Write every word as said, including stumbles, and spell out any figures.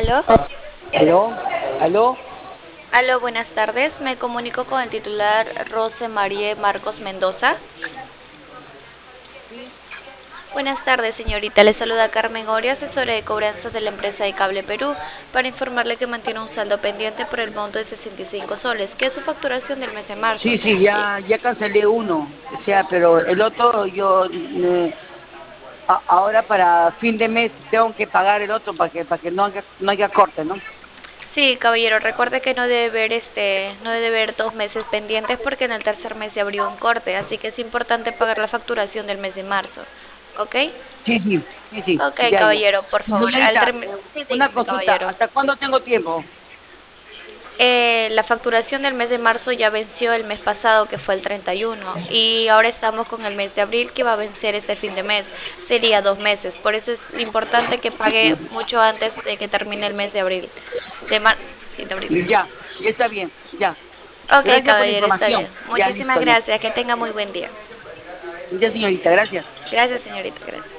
Aló, ¿Aló? ¿Aló? aló, buenas tardes. Me comunico con el titular Rose Marie Marcos Mendoza. Sí. Buenas tardes, señorita. Le saluda Carmen Oria, asesora de cobranzas de la empresa de Cable Perú, para informarle que mantiene un saldo pendiente por el monto de sesenta y cinco soles, que es su facturación del mes de marzo. Sí, sí, Y- ya, ya cancelé uno, o sea, pero el otro yo eh, a- ahora para fin de mes tengo que pagar el otro para que para que no haya, no haya corte, ¿no? Sí, caballero, recuerde que no debe ver este, no debe ver dos meses pendientes porque en el tercer mes se abrió un corte, así que es importante pagar la facturación del mes de marzo. ¿Ok? Sí, sí, sí, sí, Ok, ya, ya. caballero, por Y favor, al señorita, terminar. eh, Sí, una dígame, consulta, caballero. ¿hasta cuándo tengo tiempo? Eh, la facturación del mes de marzo ya venció el mes pasado, que fue el treinta y uno, y ahora estamos con el mes de abril, que va a vencer este fin de mes. Sería dos meses. Por eso es importante que pague mucho antes de que termine el mes de abril. De mar sí, de abril. Ya, ya está bien, ya. Ok, Gracias por la caballero, está bien. información. Ya, Muchísimas listo, ya. gracias. Que tenga muy buen día. Ya, señorita, gracias. Gracias, señorita. Gracias.